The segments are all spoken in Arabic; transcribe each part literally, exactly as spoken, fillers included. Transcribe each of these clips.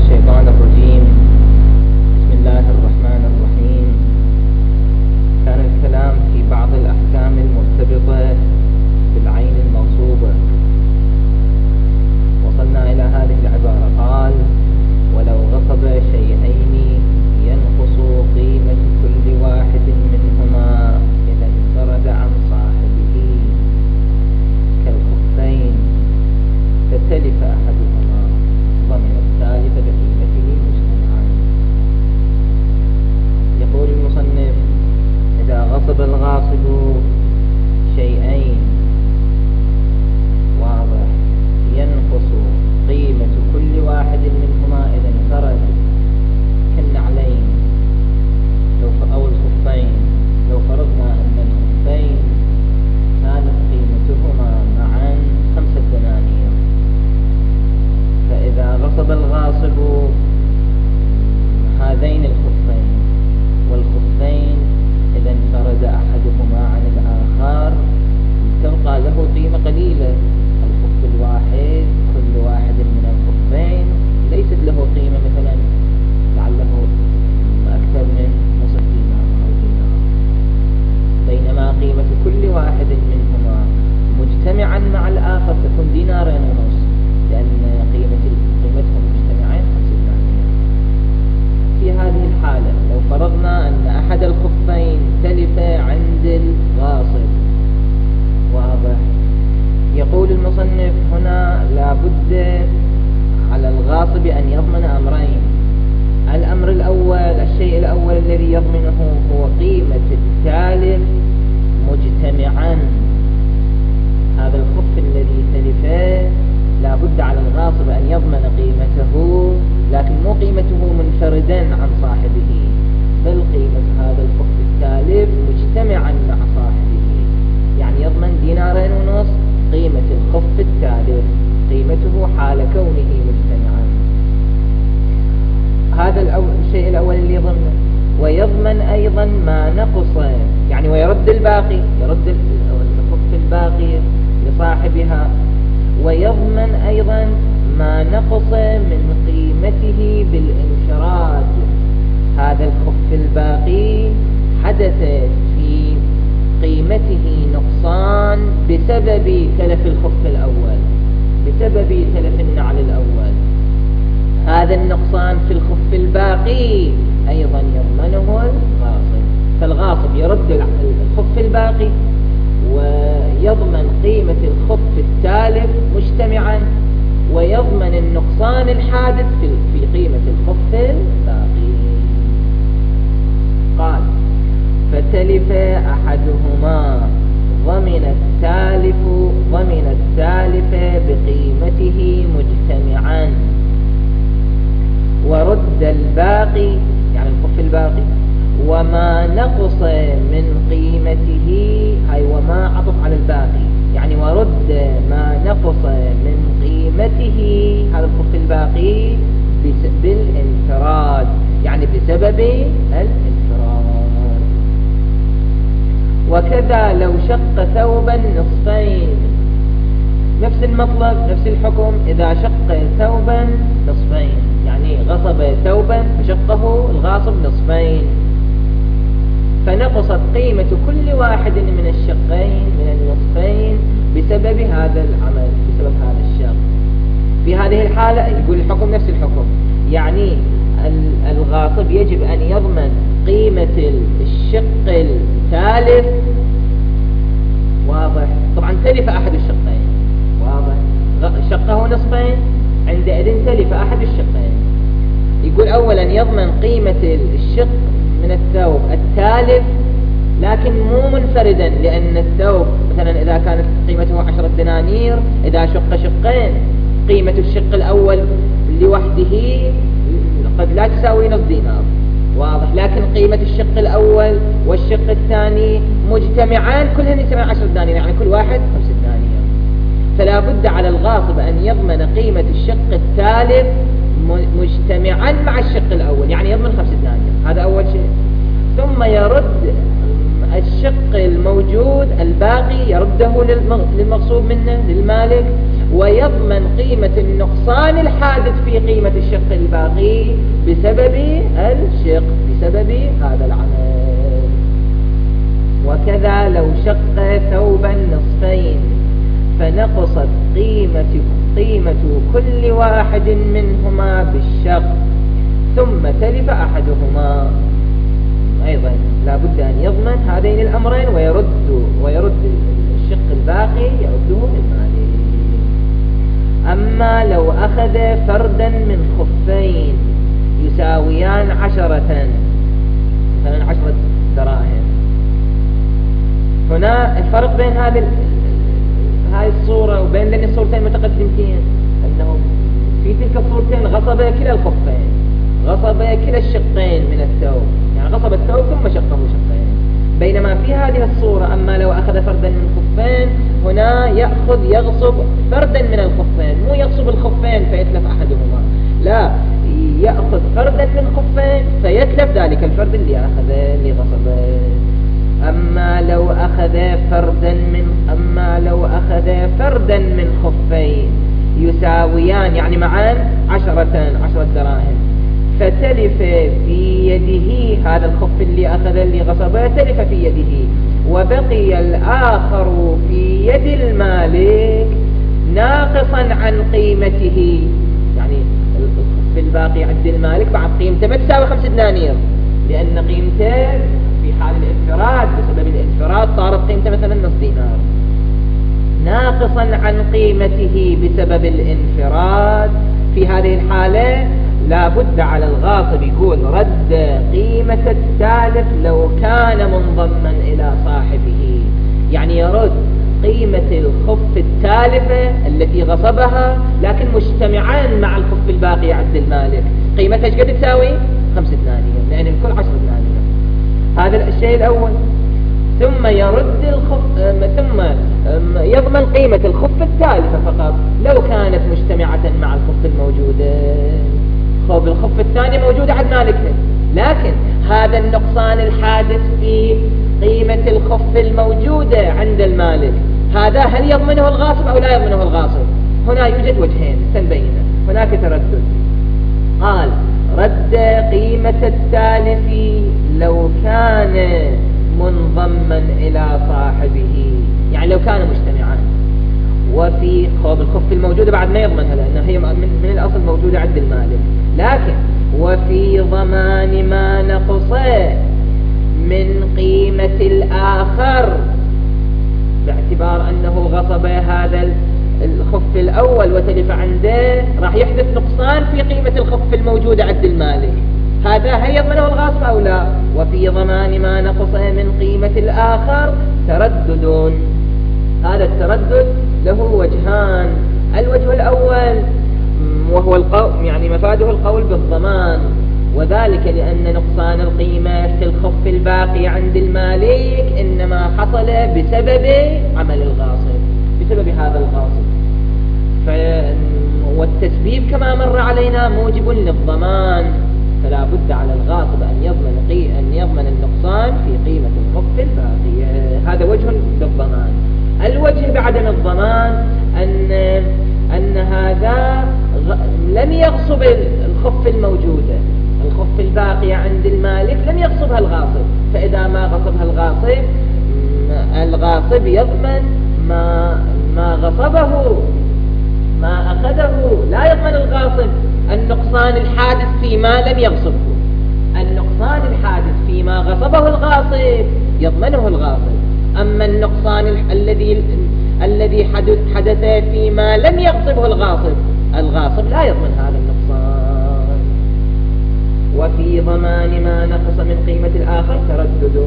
الشيطان الرجيم. بسم الله الرحمن الرحيم. كان الكلام في بعض الأحكام المرتبطة بالعين المغصوبة. وصلنا إلى هذه العبارة: قال: ولو غصب شيئين ينقص قيمة كل واحد منهما إذا انفرد عن صاحبه كالخفين فتلف أحدهما ضمن الثالث بقيمته مجتمعا. يقول المصنف: إذا غصب الغاصب شيئين واضح ينقص قيمة كل واحد منهما إذا انفرد كالنعلين أو الخفين. لو فرضنا أن الخفين كانت قيمتهما معا خمسة دنانير، فإذا غصب الغاصب هذين الخفين والخفين إذا انفرد أحدهما عن الآخر تبقى له قيمة قليلة. الخف الواحد كل واحد من الخفين ليست له قيمة مثلا لعله أكثر من نصف دينار أو دينار، بينما قيمة كل واحد منهما مجتمعا مع الآخر تكون دينارين ونص، لأن قيمة قيمتهم مجتمعين خمسة دنانير. في هذه الحالة لو فرضنا أن أحد الخفين تلف عند الغاصب واضح، يقول المصنف هنا لا بد على الغاصب أن يضمن أمرين. الأمر الأول، الشيء الأول الذي يضمنه هو قيمة التالف مجتمعا. هذا الخف الذي تلفه لا بد على الغاصب أن يضمن قيمته، لكن مو قيمته منفردا عن صاحبه، بل قيمة هذا الخف التالف مجتمعا مع صاحبه، يعني يضمن دينارين ونص قيمة الخف التالف، قيمته حال كونه مجتمعا. هذا الأول الشيء الأول اللي يضمنه. ويضمن أيضا ما نقص، يعني ويرد الباقي، يرد الخف الباقي لصاحبها. ويضمن أيضا ما نقص من قيمته بالانفراد. هذا الخف الباقي حدث في قيمته نقصان بسبب تلف الخف الأول، بسبب تلف النعل الأول. هذا النقصان في الخف الباقي أيضا يضمنه الغاصب، فالغاصب يرد الخف الباقي ويضمن قيمة الخف التالف مجتمعا، ويضمن النقصان الحادث في قيمة الخف الباقي. قال: فتلف أحدهما ضمن التالف ضمن التالف بقيمته مجتمعا، ورد الباقي يعني الخف الباقي وما نقص من قيمته، أي وما عطف على الباقي، يعني ورد ما نقص من قيمته هذا الخف الباقي بالانفراد، يعني بسبب الانفراد. وكذا لو شق ثوبا نصفين، نفس المطلب نفس الحكم. إذا شق ثوبا نصفين، يعني غصب ثوبا فشقه الغاصب نصفين، فنقصت قيمة كل واحد من الشقين من النصفين بسبب هذا العمل، بسبب هذا الشق. في هذه الحالة يقول الحكم نفس الحكم، يعني الغاصب يجب أن يضمن قيمة الشق الثالث واضح. طبعا تلف أحد الشقين واضح، شقه نصفين، عندئذ تلف أحد الشقين. يقول أولا يضمن قيمة الشق من الثوب التالف، لكن مو منفردا، لأن الثوب مثلا إذا كانت قيمته عشرة دنانير، إذا شق شقين قيمة الشق الأول لوحده قد لا تساوي نصف دينار واضح، لكن قيمة الشق الأول والشق الثاني مجتمعان كلهن يسمى عشرة دنانير، يعني كل واحد خمسة دنانير. فلا بد على الغاصب أن يضمن قيمة الشق الثالث مجتمعا مع الشق الأول، يعني يضمن خمسة دنانير، هذا أول شيء. ثم يرد الشق الموجود الباقي، يرده للمغصوب منه للمالك، ويضمن قيمة النقصان الحادث في قيمة الشق الباقي بسبب الشق، بسبب هذا العمل. وكذا لو شق ثوبا نصفين فنقصت قيمة, قيمة كل واحد منهما بالشق ثم تلف أحدهما، أيضا لا بد أن يضمن هذين الأمرين ويرد ويرد الشق الباقي يرده للمالك. أما لو أخذ فردا من خفين يساويان عشرة، مثلا عشرة دراهم، هنا الفرق بين هذه هاي الصورة وبين لأن الصورتين متقدمتين أنه في تلك الصورتين غصب كلا الخفين، غصب كلا الشقين من الثوب، يعني غصب الثوب ثم شقه شقين. بينما في هذه الصورة أما لو أخذ فردا من خفين، هنا يأخذ يغصب فردا من الخفين، مو يغصب الخفين فيتلف أحدهما، لا، يأخذ فردا من خفين فيتلف ذلك الفرد اللي أخذه اللي غصبه. أما لو أخذ فردا من أما لو أخذ فردا من خفين يساويان يعني معان عشرة عشرة دراهم، فتلف في يده هذا الخف اللي أخذ اللي غصبه، تلف في يده وبقي الآخر في يد المالك ناقصا عن قيمته، يعني الخف الباقي عند المالك بعد قيمته ما تساوي خمس دنانير، لأن قيمته في حال الانفراد بسبب الانفراد صارت قيمته مثلا نصف دينار، ناقصا عن قيمته بسبب الانفراد. في هذه الحالة لا بد على الغاصب يقول رد قيمة التالف لو كان منضما إلى صاحبه، يعني يرد قيمة الخف التالفة التي غصبها لكن مجتمعان مع الخف الباقي عند المالك، قيمتها ايش قد تساوي؟ خمس دنانير، لأن الكل عشر دنانير. هذا الشيء الأول. ثم يرد الخف ثم يضمن قيمة الخف التالفة فقط لو كانت مجتمعة مع الخف الموجودة. خب الخف الثاني موجودة عند مالكها، لكن هذا النقصان الحادث في قيمة الخف الموجودة عند المالك، هذا هل يضمنه الغاصب أو لا يضمنه الغاصب؟ هنا يوجد وجهين سنبينه. هناك تردد، قال رد قيمة التالف لو كان منضما إلى صاحبه، يعني لو كان مجتمعان. وفي خب الخف الموجودة بعد ما يضمنها لأنها هي من, من الأصل موجودة عند المالك، لكن وفي ضمان ما نقص من قيمة الآخر باعتبار أنه غصب هذا الخف الأول وتلف عنده، راح يحدث نقصان في قيمة الخف الموجودة عند المالك، هذا هل يضمنه الغاصب أو لا؟ وفي ضمان ما نقص من قيمة الآخر تردد. هذا التردد له وجهان، الوجه الأول وهو القول يعني مفاده القول بالضمان، وذلك لأن نقصان القيمة في الخف الباقي عند المالك إنما حصل بسبب عمل الغاصب، بسبب هذا الغاصب. ف... والتسبيب كما مر علينا موجب للضمان، فلا بد على الغاصب أن يضمن قي... أن يضمن النقصان في قيمة الخف الباقية. هذا وجه بالضمان. الوجه بعدم الضمان أن أن هذا غ... لم يغصب الخف الموجودة، الخف الباقية عند المالك لم يغصبها الغاصب، فإذا ما غصبها الغاصب الغاصب يضمن ما ما غصبه ما أخذه، لا يضمن الغاصب النقصان الحادث فيما لم يغصبه. النقصان الحادث فيما غصبه الغاصب يضمنه الغاصب، أما النقصان الذي الذي حدث حدث فيما لم يغصبه الغاصب الغاصب لا يضمن هذا النقصان. وفي ضمان ما نقص من قيمة الآخر تردد.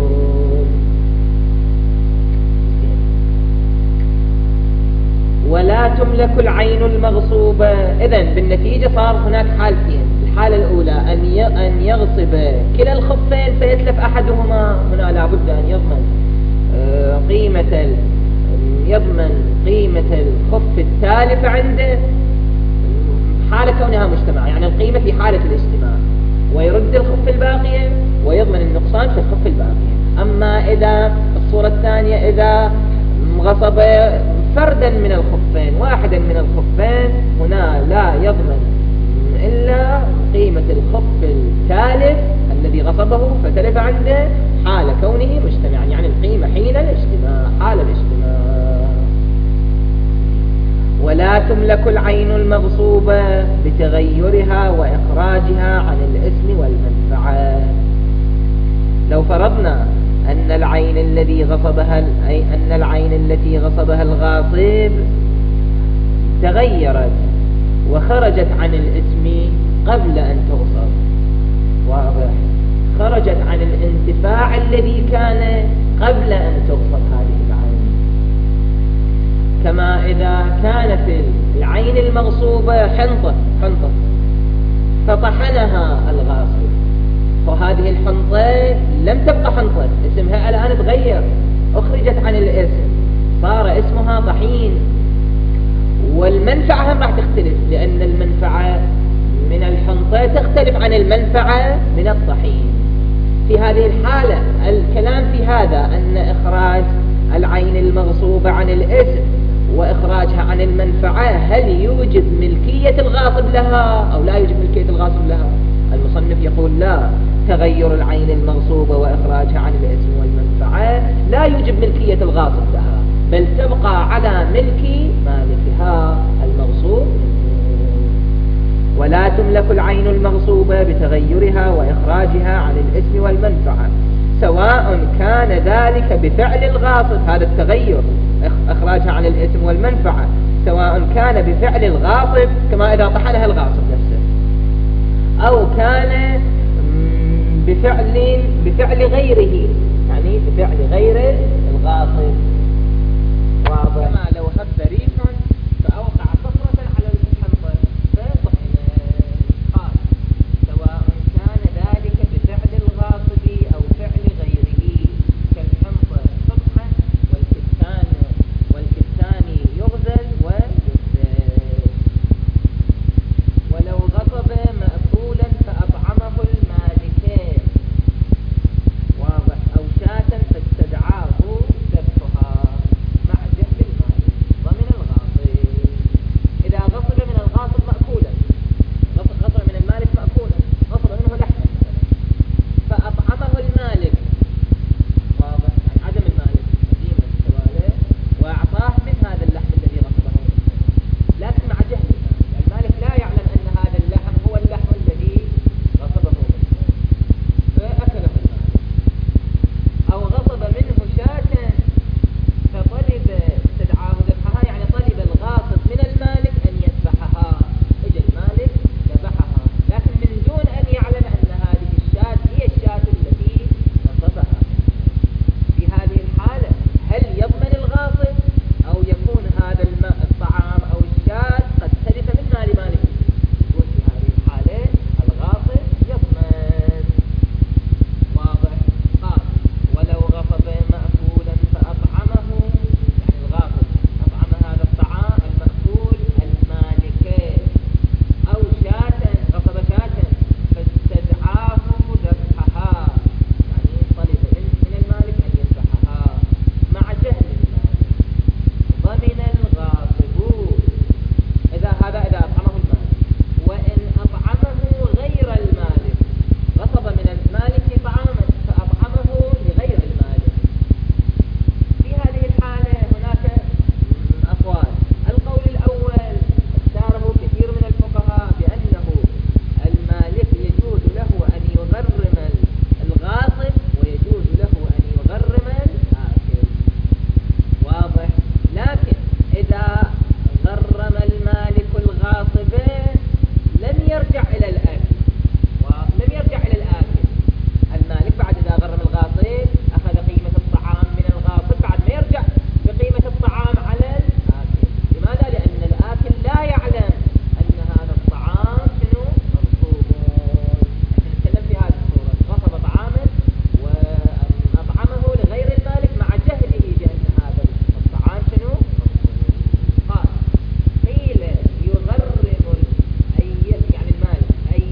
ولا تملك العين المغصوبة. إذن بالنتيجة صار هناك حالتين، الحالة الأولى أن أن يغصب كلا الخفين فيتلف أحدهما، هنا لا بد أن يضمن قيمة يضمن قيمة الخف التالف عنده حالة كونها مجتمع، يعني القيمة في حالة الاجتماع، ويرد الخف الباقية ويضمن النقصان في الخف الباقية. أما إذا الصورة الثانية إذا غصب فردا من الخفين واحدا من الخفين، هنا لا يضمن إلا قيمة الخف غصبه فتلف عنده حال كونه مجتمعا، يعني القيمة حين الاجتماع، حال الاجتماع. ولا تملك العين المغصوبة بتغيرها وإخراجها عن الاسم والمنفعة. لو فرضنا أن العين الذي غصبها أي أن العين التي غصبها الغاصب تغيرت وخرجت عن الاسم قبل أن تغصب، واضح، خرجت عن الانتفاع الذي كان قبل أن تغصب هذه العين، كما إذا كانت العين المغصوبة حنطة حنطة فطحنها الغاصب، وهذه الحنطة لم تبقى حنطة، اسمها الآن تغير، أخرجت عن الاسم، صار اسمها طحين. والمنفعة هم راح تختلف، لأن المنفعة من الحنطة تختلف عن المنفعة من الطحين. في هذه الحالة الكلام في هذا أن إخراج العين المغصوبة عن الاسم وإخراجها عن المنفعة هل يوجب ملكية الغاصب لها أو لا يوجب ملكية الغاصب لها؟ المصنف يقول لا، تغير العين المغصوبة وإخراجها عن الاسم والمنفعة لا يوجب ملكية الغاصب لها، بل تبقى على ملك مالكها المغصوب. ولا تملك العين المغصوبة بتغيرها وإخراجها عن الاسم والمنفعة، سواء كان ذلك بفعل الغاصب، هذا التغير إخراجها عن الاسم والمنفعة سواء كان بفعل الغاصب كما إذا طحنها الغاصب نفسه، أو كان بفعل بفعل غيره، يعني بفعل غير الغاصب، واضح. كما لو هب ريح فأوقع صخرة على الحنطة فطحنت، قال سواء كان ذلك بفعل الغاصب أو فعل غيره، كالحنطة تطحن والكتان والكتان يغزل ويغزل. ولو غصب مأكولا فأطعمه المالكين، واضح، أو شاة فاستدعاه ذبحها مع جهل المالك ضمن الغاصب. إذا غصب من الغاصب مأكولا، غصب من المالك مأكولا، غصب منه لحما فأطعمه المالك، واضح، عن عدم المالك قديما سواله، وأعطاه من هذا اللحم الذي غصبه منه، لكن مع جهل المالك، المالك لا يعلم أن هذا اللحم هو اللحم الذي غصبه منه فأكله المالك. أو غصب منه شاة فطلب استدعاه ذبحها، يعني طلب الغاصب من المالك أن يذبحها، إجا المالك ذبحها، لكن من دون أن يعلم أن هذه الشاة هي الشاة التي غصبها. في هذه الحالة هل يضمن الغاصب أو يكون هذا الماء الطعام أو الشاة قد تلف من مال مالك؟ يقول في هذه الحالة الغاصب يضمن، واضح. قال ولو غصب مأكولا فأطعمه، يعني الغاصب أطعم هذا الطعام المأكول المالك، أو شاة غصب شاة فاستدعاه ذبحها، يعني طلب من المالك أن يذبحها مع جهل المالك ضمن الغاصب. إذا هذا إذا أطعمه المالك، وإن أطعمه غير المالك، غصب من المالك طعاما فأطعمه لغير المالك، في هذه الحالة هناك أقوال. القول الأول اختاره كثير من الفقهاء بأنه المالك يجوز له أن يغرم الغاصب ويجوز له أن يغرم الآكل، واضح. لكن إذا غرم المالك الغاصب لم يرجع إلى الآكل، ولم يرجع إلى الآكل. المالك بعد إذا غرم الغاصب أخذ قيمة الطعام من الغاصب بعد ما يرجع بقيمة الطعام على الآكل. لماذا؟ لأن الآكل لا يعلم أن هذا الطعام شنو مغصوب. احنا نتكلم في هذه الصورة، غصب طعاما وأطعمه لغير المالك مع جهله بأن هذا الطعام شنو مغصوب. قال قيل يغرم أي يعني المالك أي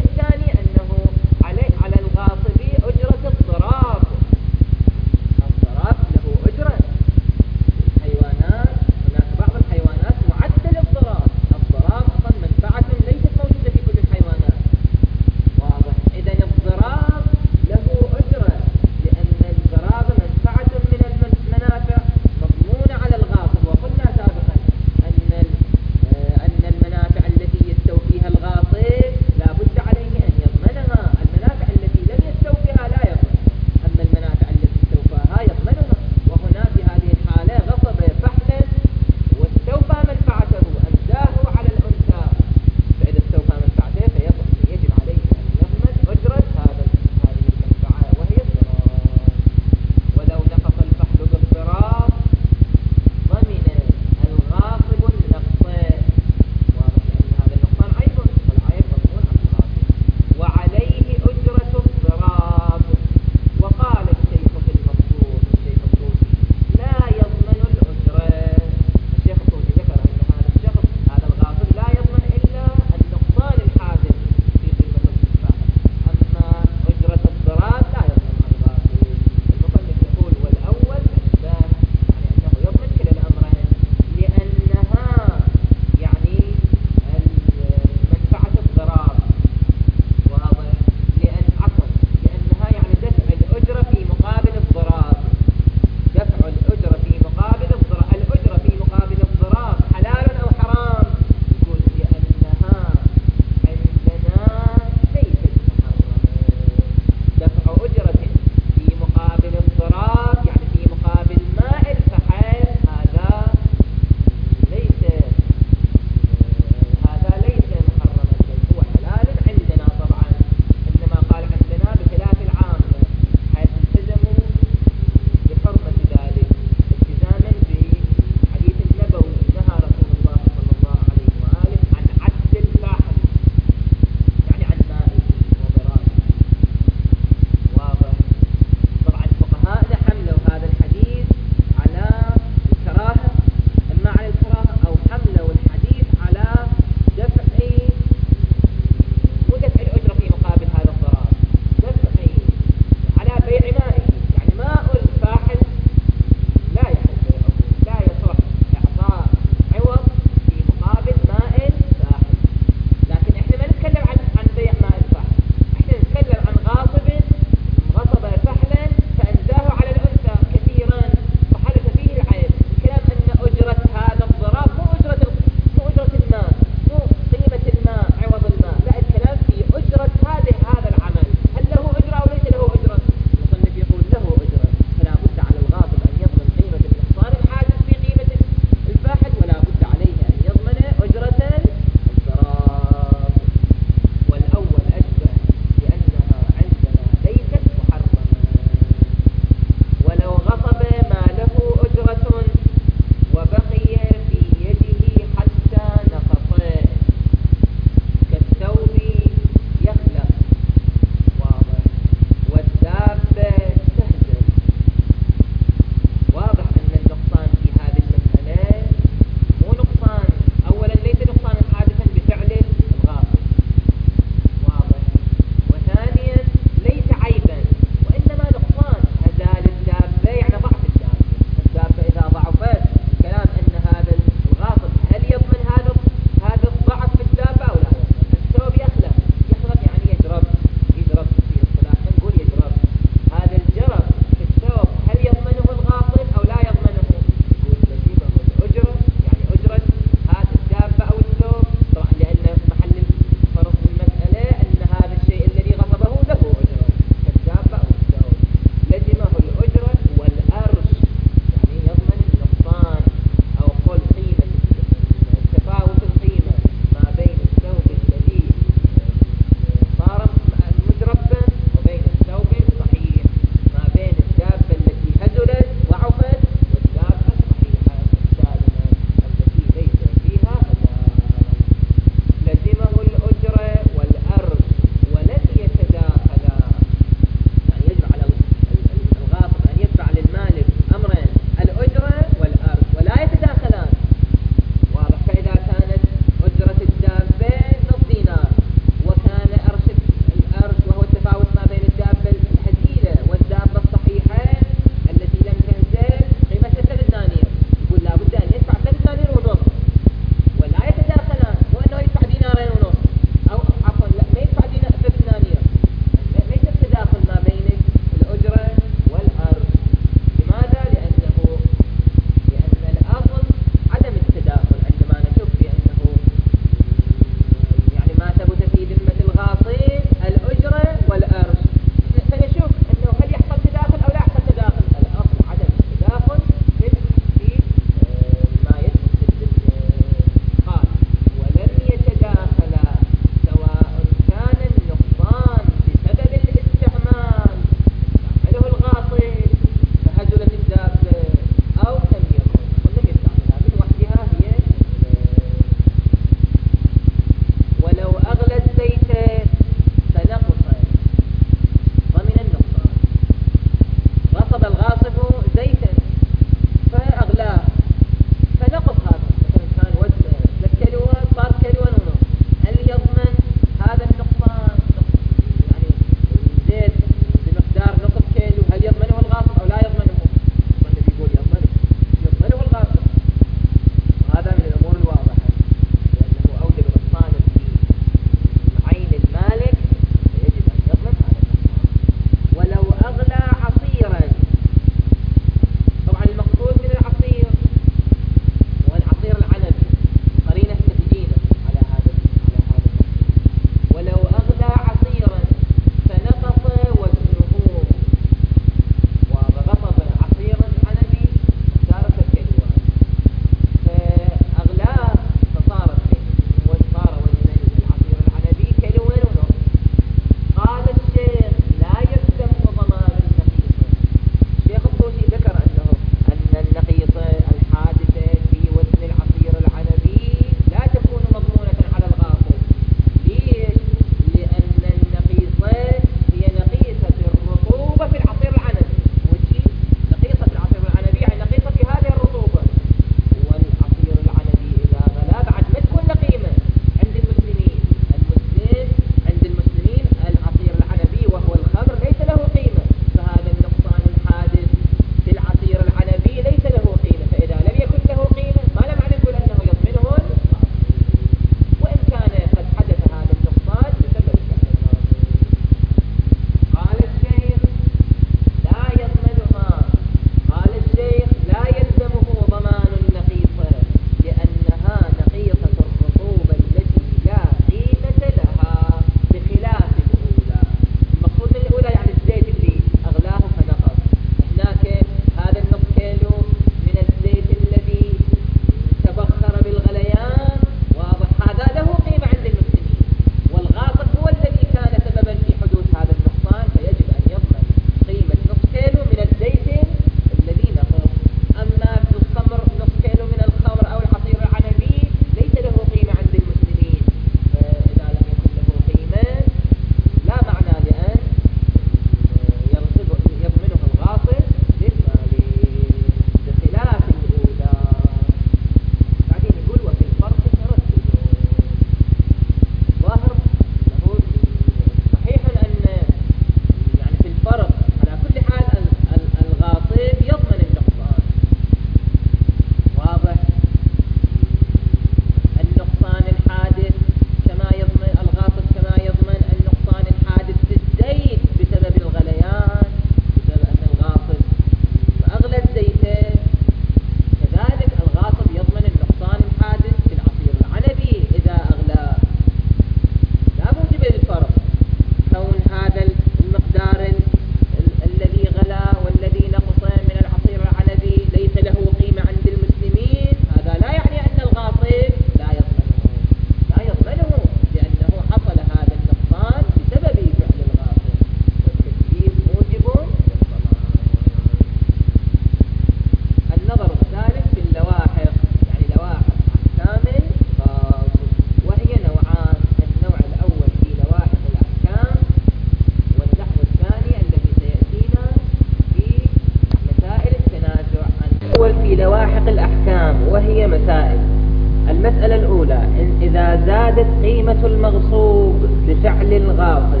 في لواحق الأحكام، وهي مسائل. المسألة الأولى: إن إذا زادت قيمة المغصوب بفعل الغاصب،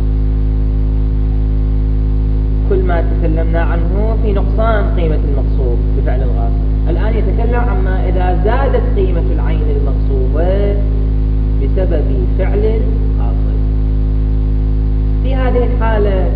كل ما تكلمنا عنه في نقصان قيمة المغصوب بفعل الغاصب. الآن يتكلم عما إذا زادت قيمة العين المغصوبة بسبب فعل الغاصب. في هذه الحالة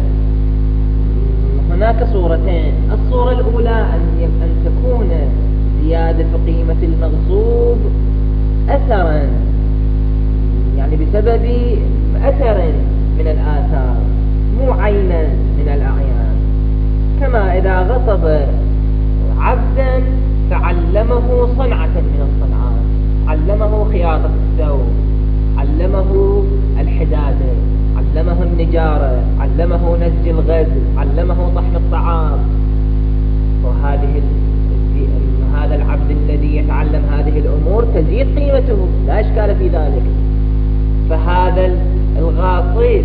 هناك صورتين: الصورة الأولى أن أن تكون زيادة قيمة المغصوب أثرا، يعني بسبب أثر من الآثار، مو عينا من الأعيان. كما إذا غصب عبدا فعلمه صنعة من الصنعات، علمه خياطة الثوب، علمه الحدادة، علمه النجارة، علمه نسج الغزل، علمه طحن الطعام. وهذه هذا العبد الذي يتعلم هذه الأمور تزيد قيمته، لا إشكال في ذلك. فهذا الغاصب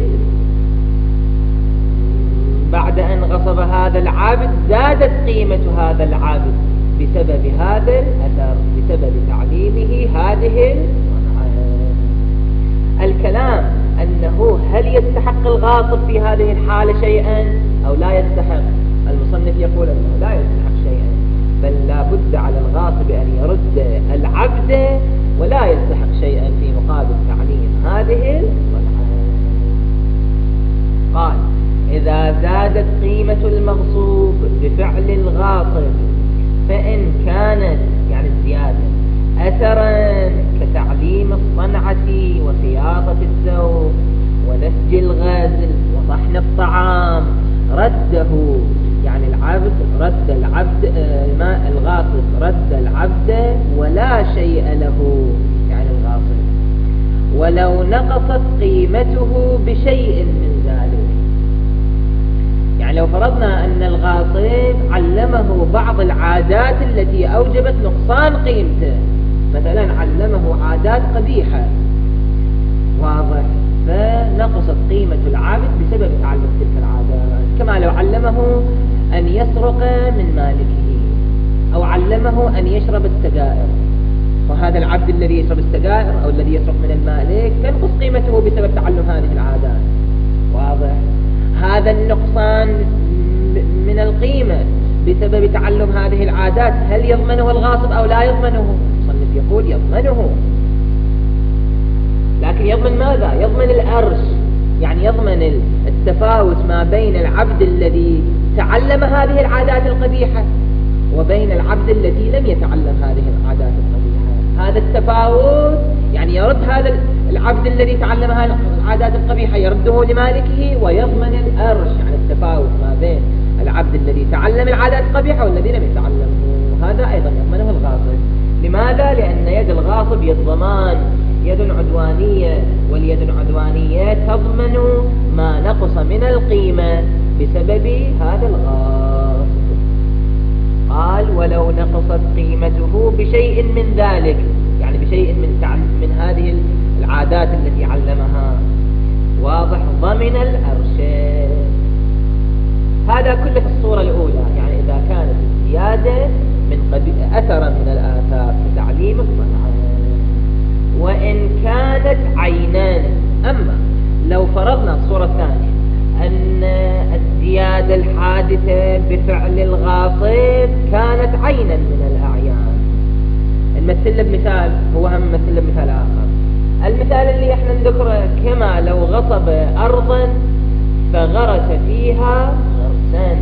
بعد أن غصب هذا العبد زادت قيمة هذا العبد بسبب هذا الأثر، بسبب تعليمه هذه الصنعة. الكلام أنه هل يستحق الغاصب في هذه الحالة شيئا أو لا يستحق؟ المصنف يقول أنه لا يستحق شيئا، بل لا بد على الغاصب أن يرد العبد، ولا يستحق شيئا في مقابل تعليم هذه الصنعة. قال: إذا زادت قيمة المغصوب بفعل الغاصب، فإن كانت يعني الزيادة أثرا كتعليم الصنعة وخياطة الثوب ونسج الغزل وطحن الطعام، رده، يعني العبد رد العبد الماء الغاصب رد العبد ولا شيء له، يعني الغاصب، ولو نقصت قيمته بشيء من ذلك. يعني لو فرضنا أن الغاصب علمه بعض العادات التي أوجبت نقصان قيمته، مثلا علمه عادات قبيحة، واضح، فنقصت قيمة العبد بسبب تعلم تلك العادات. كما لو علمه أن يسرق من مالكه، أو علمه أن يشرب السجائر، وهذا العبد الذي يشرب السجائر أو الذي يسرق من المالك تنقص قيمته بسبب تعلم هذه العادات، واضح. هذا النقصان من القيمة بسبب تعلم هذه العادات هل يضمنه الغاصب أو لا يضمنه؟ المصنف يقول يضمنه، لكن يضمن ماذا؟ يضمن الأرش، يعني يضمن التفاوت ما بين العبد الذي تعلم هذه العادات القبيحة وبين العبد الذي لم يتعلم هذه العادات القبيحة. هذا التفاوت يعني يرد هذا العبد الذي تعلم هذه العادات القبيحة يرده لمالكه، ويضمن الأرش، يعني التفاوت ما بين العبد الذي تعلم العادات القبيحة والذي لم يتعلمه، هذا أيضا يضمنه الغاصب. لماذا؟ لأن يد الغاصب يد ضمان، يد عدوانية، واليد العدوانية تضمن ما نقص من القيمة بسبب هذا الغاصب. قال: ولو نقصت قيمته بشيء من ذلك، يعني بشيء من من هذه العادات التي علمها، واضح، ضمن الأرشاد. هذا كله في الصورة الأولى، يعني إذا كانت الزيادة من قبيل أثرا من الآثار كتعليم الصنعة. وإن كانت عينان، أما لو فرضنا الصورة الثانية أن الزيادة الحادثة بفعل الغاصب كانت عينا من الأعيان، نمثل بمثال، هو هم نمثل بمثال آخر. المثال اللي احنا نذكره: كما لو غصب أرضا فغرس فيها غرسان،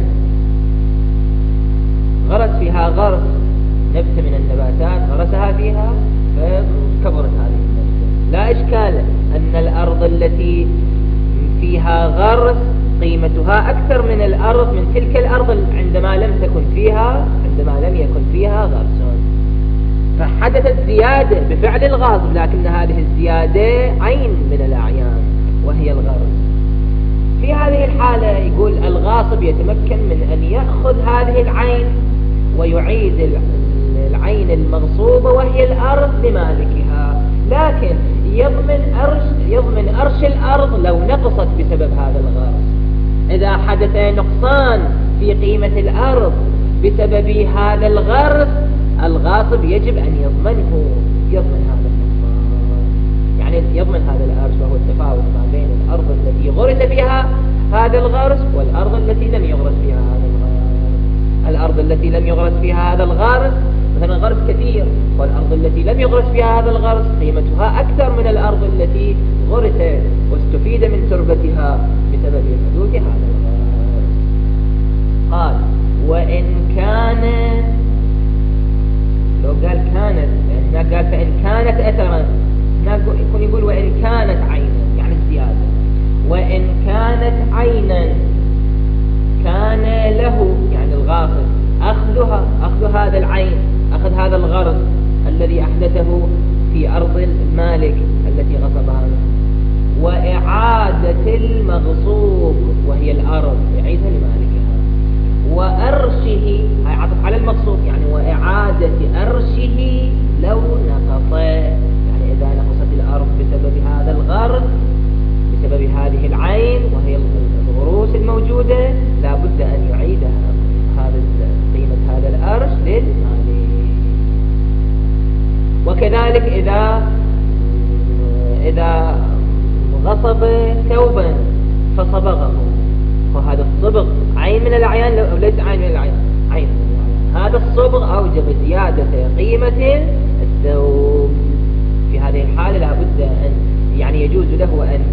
غرس فيها غرس، نبتة من النباتات غرسها فيها فكبرت هذه النبتة. لا إشكال أن الأرض التي فيها غرس قيمتها أكثر من الأرض من تلك الأرض عندما لم تكن فيها عندما لم يكن فيها غرس، فحدثت زيادة بفعل الغاصب، لكن هذه الزيادة عين من الأعيان وهي الغرس. في هذه الحالة يقول الغاصب يتمكن من أن يأخذ هذه العين ويعيد العين المغصوبة وهي الأرض لمالكها، لكن يضمن أرش يضمن أرش الأرض لو نقصت بسبب هذا الغرس. إذا حدث نقصان في قيمة الأرض بسبب هذا الغرس الغاصب يجب أن يضمنه، يضمن هذا النقصان، يعني يضمن هذا الأرش، وهو التفاوت ما بين الأرض التي غرس فيها هذا الغرس والأرض التي لم يغرس فيها هذا الغرس. الأرض التي لم يغرس فيها هذا الغرس مثلا غرس كثير، والأرض التي لم يغرس فيها هذا الغرس قيمتها أكثر من الأرض التي غرست واستفيد من تربتها بسبب حدوث هذا الغرس. قال وإن كان، لو قال كانت، يعني قال فإن كانت أثرا، يكون يقول وإن كانت عينا، يعني الزيادة. وإن كانت عينا كان له، يعني الغاصب، أخذها، أخذ هذا العين، أخذ هذا الغرس الذي أحدثه في أرض المالك التي غصبها، وإعادة المغصوب وهي الأرض يعيدها لمالكها، وأرشه، هي عطف على المغصوب، يعني وإعادة أرشه لو نقص، يعني إذا نقصت الأرض بسبب هذا الغرس، بسبب هذه العين وهي الغروس الموجودة، لا بد أن يعيدها هذا قيمة هذا الأرش للمالك. وكذلك إذا إذا غصب ثوبا فصبغه، وهذا الصبغ عين من الأعيان أو ليس عين من الأعيان، عين من الأعيان، هذا الصبغ أوجب زيادة قيمة الثوب. في هذه الحالة لا بد أن، يعني يجوز له أن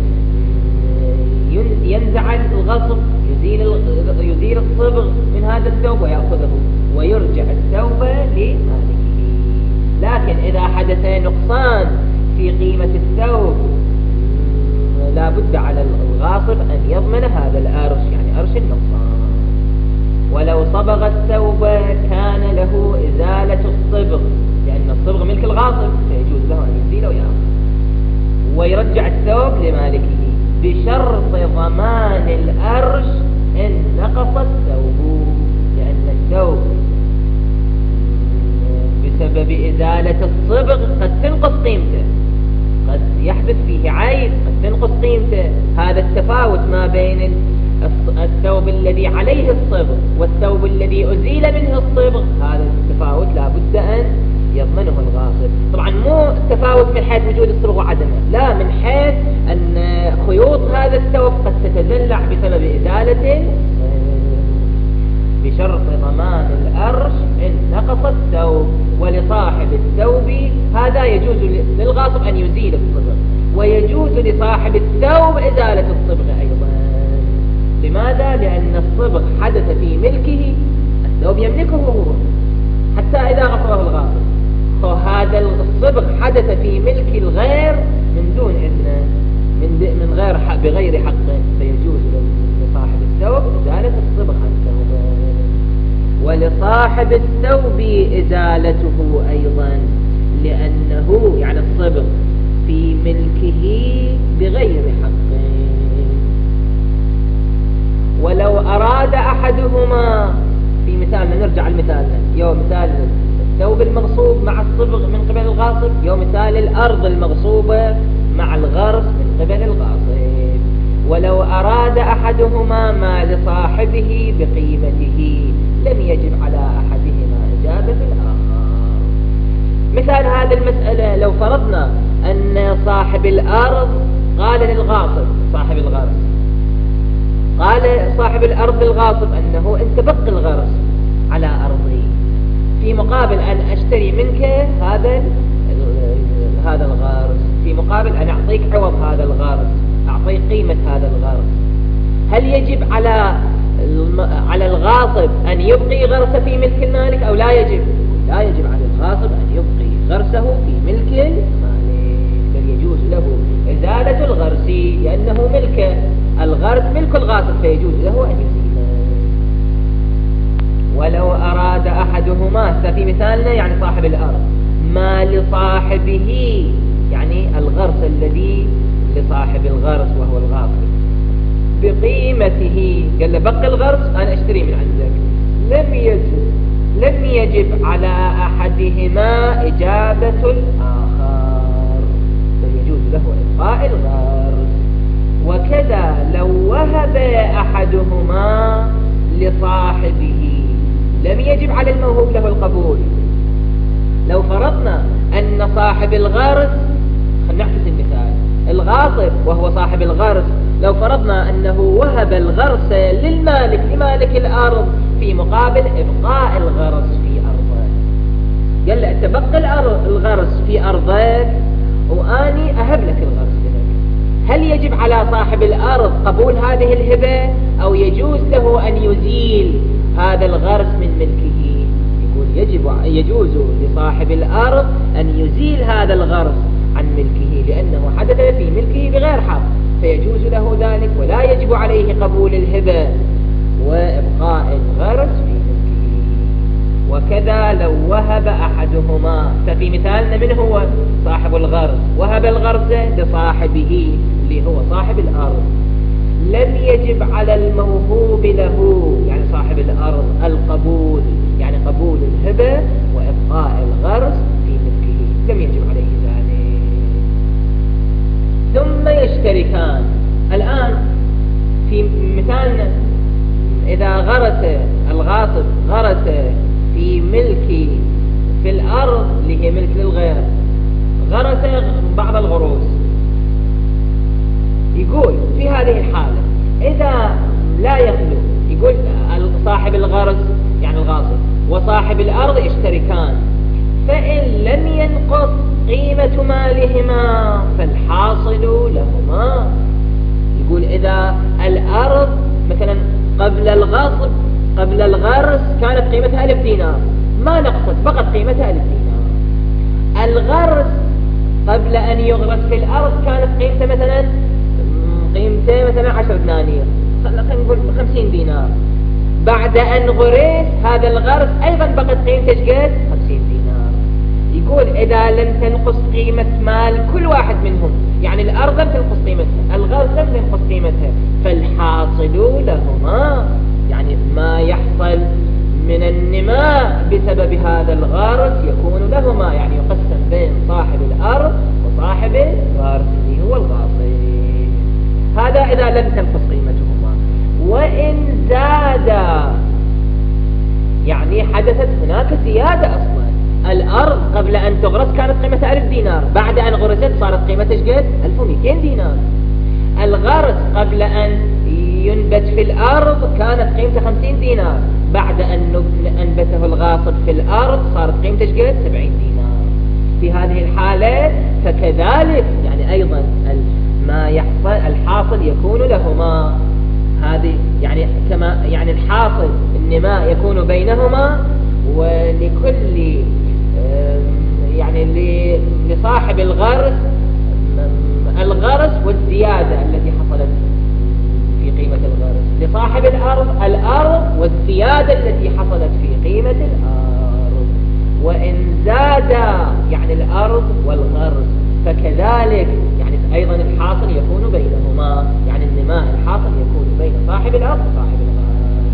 ينزع الغصب، يزيل يزيل الصبغ من هذا الثوب ويأخذه ويرجع الثوب لمالكه. لكن إذا حدث نقصان في قيمة الثوب لا بد على الغاصب أن يضمن هذا الأرش، يعني أرش النقصان. ولو صبغ الثوب كان له إزالة الصبغ، لأن الصبغ ملك الغاصب فيجوز له أن يزيله ويأخذ ويرجع الثوب لمالكه بشرط ضمان الأرش إن نقص الثوب، لأن الثوب بسبب إزالة الصبغ قد تنقص قيمته، قد يحدث فيه عيب، قد تنقص قيمته. هذا التفاوت ما بين الثوب الذي عليه الصبغ والثوب الذي أزيل منه الصبغ، هذا التفاوت لا بد أن يضمنه الغاصب. طبعا مو التفاوت من حيث وجود الصبغ وعدمه، لا، من حيث أن خيوط هذا الثوب قد تتزلع بسبب إزالته، بشرط ضمان الأرش إن نقص الثوب. ولصاحب الثوب هذا يجوز للغاصب أن يزيل الصبغ، ويجوز لصاحب الثوب إزالة الصبغ أيضا. لماذا؟ لأن الصبغ حدث في ملكه، الثوب يملكه هو حتى إذا غصبه الغاصب، فهذا الصبغ حدث في ملك الغير من دون إذن، من, من غير حق، بغير حق، فيجوز لصاحب الثوب إزالة الصبغ عن ثوبه. ولصاحب الثوب إزالته أيضا، لأنه يعني الصبغ في ملكه بغير حق. ولو أراد أحدهما، في مثالنا نرجع لمثالنا، يوم مثال الثوب المغصوب مع الصبغ من قبل الغاصب، يوم مثال الأرض المغصوبة مع الغرس من قبل الغاصب. ولو أراد أحدهما ما لصاحبه بقيمته لم يجب على أحدهما إجابة الآخر. مثال هذه المسألة، لو فرضنا أن صاحب الأرض قال للغاصب، صاحب الغرس قال صاحب الأرض للغاصب أنه أنت بق الغرس على أرضي في مقابل أن أشتري منك هذا هذا الغرس، في مقابل أن أعطيك عوض هذا الغرس، أعطيك قيمة هذا الغرس. هل يجب على على الغاصب أن يبقي غرسه في ملك المالك أو لا يجب؟ لا يجب على الغاصب أن يبقي غرسه في ملك المالك، بل يجوز له إزالة الغرس لأنه ملك الغرس ملك الغاصب فيجوز له أن يزيله. ولو أراد أحدهما، ففي مثالنا يعني صاحب الأرض، ما لصاحبه يعني الغرس الذي لصاحب الغرس وهو الغاصب بقيمته، قال له بقي الغرس أنا أشتري من عندك، لم يجب لم يجب على أحدهما إجابة الآخر، بل يجوز له إبقاء الغرس. وكذا لو وهب أحدهما لصاحبه لم يجب القبول. لو فرضنا أن صاحب الغرس، خلينا نعكس المثال، الغاصب وهو صاحب الغرس، لو فرضنا أنه وهب الغرس للمالك لمالك الأرض في مقابل إبقاء الغرس في أرضه، قال له تبقى الغرس في أرضك وأني أهب لك الغرس لك، هل يجب على صاحب الأرض قبول هذه الهبة أو يجوز له أن يزيل هذا الغرس من ملكه؟ يقول يجب يجوز لصاحب الأرض أن يزيل هذا الغرس عن ملكه لأنه حدث في ملكه بغير حق، فيجوز له ذلك ولا يجب عليه قبول الهبة وإبقاء الغرس في ملكه. وكذا لو وهب أحدهما، ففي مثالنا من هو صاحب الغرس؟ وهب الغرس لصاحبه اللي هو صاحب الأرض، لم يجب على الموهوب له يعني صاحب الأرض القبول، يعني قبول الهبة وإبقاء الغرس في ملكه، لم يجب عليه ذلك. ثم يشتركان. الآن في مثالنا إذا غرس الغاصب غرس في ملك في الأرض اللي هي ملك للغير، غرس بعض الغروس، يقول في هذه الحالة إذا لا يخلو، يقول صاحب الغرس يعني الغاصب وصاحب الأرض يشتركان، فإن لم ينقص قيمة مالهما فالحاصل لهما. يقول إذا الأرض مثلا قبل الغصب قبل الغرس كانت قيمتها ألف دينار، ما نقصت، بقت قيمتها ألف دينار. الغرس قبل أن يغرس في الأرض كانت قيمته مثلا قيمته مثلا عشر دنانير، خلينا نقول خمسين دينار. بعد أن غرس هذا الغرس أيضا بقت قيمته قد خمسين دينار. يقول إذا لم تنقص قيمة مال كل واحد منهم، يعني الأرض لم تنقص قيمتها، الغرس لم تنقص قيمتها، فالحاصل لهما، يعني ما يحصل من النماء بسبب هذا الغرس يكون لهما، يعني يقسم بين صاحب الأرض وصاحب الغرس اللي هو الغاصب. هذا إذا لم تنقص قيمتهما. وإن زاد، يعني حدثت هناك زيادة أصلا، الأرض قبل أن تغرس كانت قيمتها ألف دينار، بعد أن غرست صارت قيمتها قد ألف ومئتين دينار. الغرس قبل أن ينبت في الأرض كانت قيمته خمسين دينار، بعد أن أنبته الغاصب في الأرض صارت قيمته قد سبعين دينار. في هذه الحالة فكذلك يعني أيضا ما يحصل الحاصل يكون لهما، هذه يعني كما يعني الحاصل النماء يكون بينهما، ولكل يعني لصاحب الغرس الغرس والزيادة التي حصلت في قيمة الغرس، لصاحب الأرض الأرض والزيادة التي حصلت في قيمة الأرض. وإن زاد يعني الأرض والغرس فكذلك يعني أيضا الحاصل يكون بينهما، يعني النماء الحاصل يكون بين صاحب الأرض وصاحب الغرس.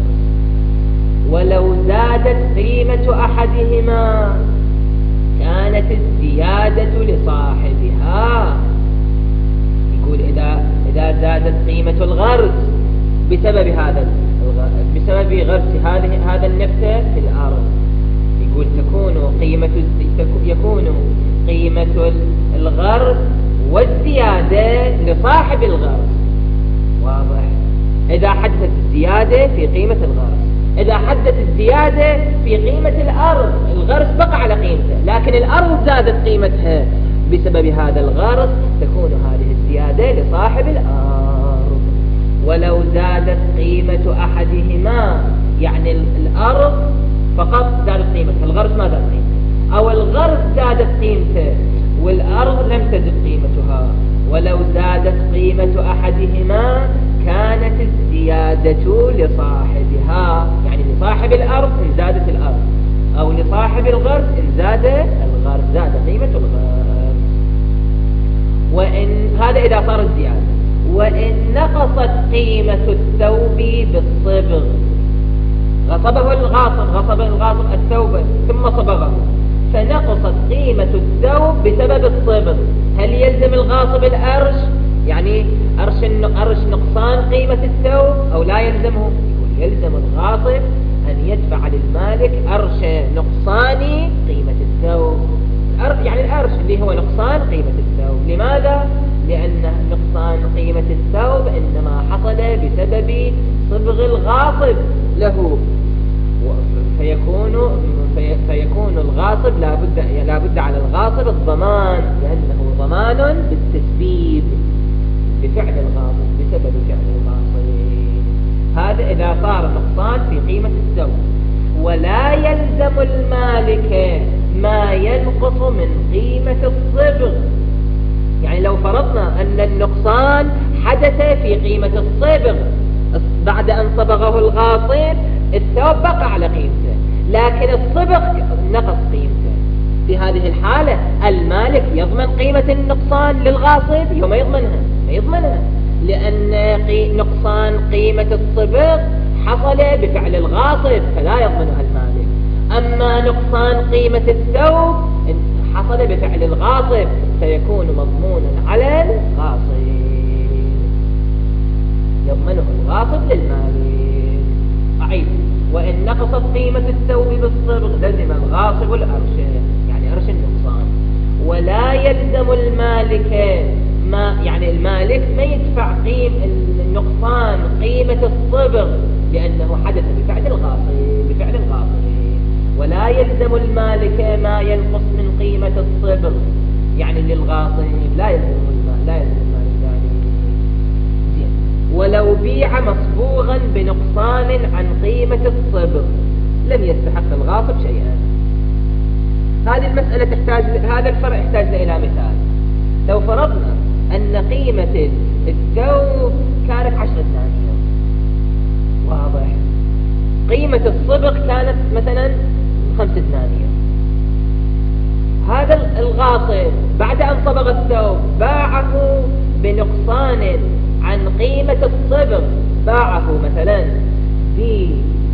ولو زادت قيمة أحدهما كانت الزيادة لصاحبها. يقول إذا إذا زادت قيمة الغرس بسبب هذا بسبب غرس هذه هذا النبتة في الأرض، يقول تكون قيمة يكون قيمة الغرس والزيادة لصاحب الغرس. واضح؟ إذا حدثت الزيادة في قيمة الغرس، إذا حدثت الزيادة في قيمة الأرض، الغرس بقى على قيمته لكن الأرض زادت قيمتها بسبب هذا الغرس، تكون هذه الزيادة لصاحب الأرض. ولو زادت قيمة أحدهما، يعني الأرض فقط زادت قيمتها، الغرس ما زادت قيمته، أو الغرس زادت قيمته والأرض لم تزد قيمتها. ولو زادت قيمة أحدهما كانت الزيادة لصاحبها، يعني لصاحب الأرض إن زادت الأرض، أو لصاحب الغرس إن زاد الغرس، زاد قيمة الغرس. وإن هذا إذا صارت زيادة. وإن نقصت قيمة الثوب بالصبغ، غصبه الغاصب غصب الغاصب الثوب ثم صبغه، فنقصت قيمة الثوب بسبب الصبغ، هل يلزم الغاصب الأرش؟ يعني أرش أرش نقصان قيمة الثوب أو لا يلزمه؟ يقول يلزم الغاصب أن يدفع للمالك أرش نقصان قيمة الثوب. يعني الأرش اللي هو نقصان قيمة الثوب. لماذا؟ لأن نقصان قيمة الثوب إنما حصل بسبب صبغ الغاصب له، فيكون في فيكون الغاصب لا بد لا بد على الغاصب الضمان، لأنه ضمان بالتسبيب بفعل الغاصب بسبب فعل الغاصب. هذا إذا صار نقصان في قيمة الثوب. ولا يلزم المالك ما ينقص من قيمة الصبغ. يعني لو فرضنا أن النقصان حدث في قيمة الصبغ بعد أن صبغه الغاصب، الثوب بقى على قيمته، لكن الصبغ نقص قيمته. في هذه الحالة المالك يضمن قيمة النقصان للغاصب؟ يوم يضمنها ما يضمنها، لأن نقصان قيمة الصبغ حصل بفعل الغاصب فلا يضمنها المالك. أما نقصان قيمة الثوب حصل بفعل الغاصب فيكون مضمونا على الغاصب، يضمنه الغاصب للمالك. أعيد: وإن نقصت قيمة الثوب بالصبغ لزم الغاصب الأرش، يعني أرش النقصان. ولا يلزم المالك ما يعني المالك ما يدفع قيم النقصان قيمة الصبغ لأنه حدث بفعل الغاصب بفعل الغاصب. ولا يلزم المالك ما ينقص من قيمة الصبغ، يعني للغاصب لا يلزم المالك لا يلزم المالك يعني. ولو بيع مصبوغا بنقصان عن قيمة الصبغ لم يستحق الغاصب شيئا. هذه المسألة تحتاج هذا الفرع يحتاج إلى مثال. لو فرضنا أن قيمة الثوب كانت عشرة دنانير، واضح، قيمة الصبغ كانت مثلا خمس دنانير. هذا الغاصب بعد أن صبغ الثوب باعه بنقصان عن قيمة الصبغ، باعه مثلا ب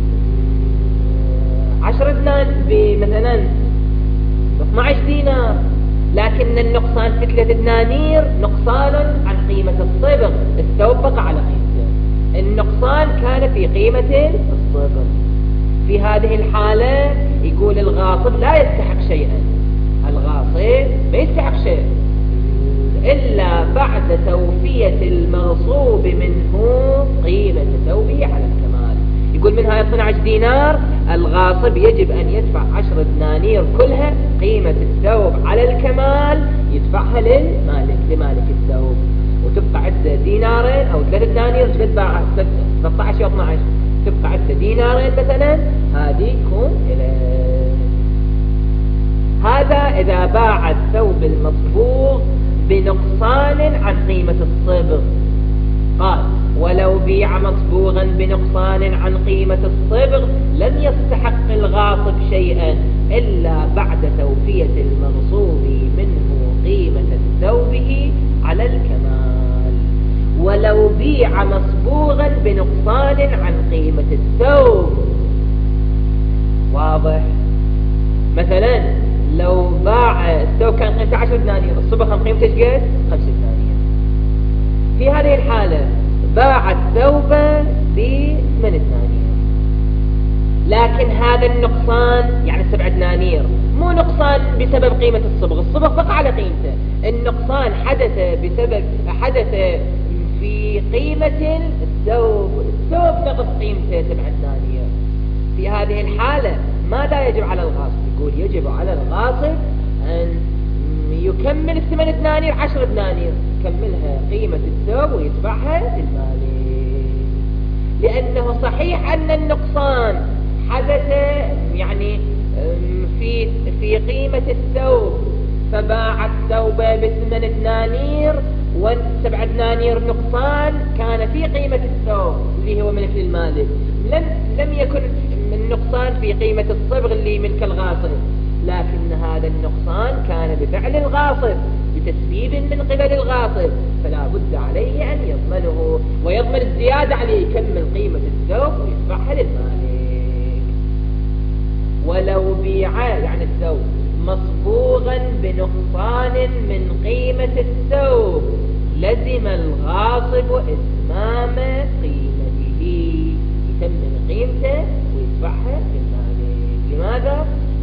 عشرة دنانير بمثلا اثني عشر دينار، لكن النقصان في ثلاث دنانير نقصان عن قيمة الصبغ، الثوب بقى على قيمته، النقصان كان في قيمة الصبغ. في هذه الحالة يقول الغاصب لا يستحق شيئا، الغاصب ما يستحق شيء إلا بعد توفية المغصوب منه قيمة ثوبه على الكمال. يقول منها اثني عشر دينار، الغاصب يجب أن يدفع عشر دنانير كلها قيمة الثوب على الكمال، يدفعها للمالك لمالك الثوب، وتبقى عدة دينارين أو ثلاث دنانير قد باع ثلاثة عشر أو اثني عشر، تبقى عدة دينارين مثلا، هذه يكون إليه. هذا إذا باع الثوب المصبوغ بنقصان عن قيمة الصبغ. قال: ولو بيع مصبوغا بنقصان عن قيمة الصبغ لم يستحق الغاصب شيئا إلا بعد توفية المغصوب منه قيمة ثوبه على الكمال. ولو بيع مصبوغا بنقصان عن قيمة الثوب، واضح، مثلا لو باع الثوب كان قيمته عشر دنانير، الصبغ كان قيمته ايش قد؟ خمس دنانير. في هذه الحالة باع الثوب بثمان دنانير، لكن هذا النقصان يعني سبع دنانير مو نقصان بسبب قيمة الصبغ، الصبغ بقى على قيمته، النقصان حدث بسبب حدث في قيمة الثوب، الثوب نقص قيمته سبع دنانير. في هذه الحالة ماذا يجب على الغاصب؟ يقول يجب على الغاصب أن يكمل الثمان دنانير عشر دنانير، يكملها قيمة الثوب ويدفعها للمالك، لأنه صحيح أن النقصان حدث يعني في في قيمة الثوب، فباع الثوب بثمان دنانير والسبع دنانير نقصان كان في قيمة الثوب اللي هو ملك للمالك، لم لم يكن النقصان في قيمة الصبغ اللي ملك الغاصب، لكن هذا النقصان كان بفعل الغاصب بتسبيب من قبل الغاصب، فلا بد عليه أن يضمنه ويضمن الزيادة عليه، يكمل قيمة الثوب ويدفعها للمالك. ولو بيع يعني الثوب مصبوغا بنقصان من قيمة الثوب لزم الغاصب إتمام قيمته، يتمم قيمته ويدفعها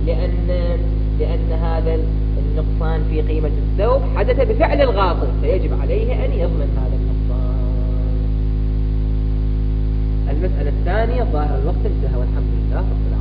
لأن لأن هذا النقصان في قيمة الثوب حدث بفعل الغاصب، فيجب عليه أن يضمن هذا النقصان. المسألة الثانية ظاهر الوقت انتهى، والحمد لله رب العالمين.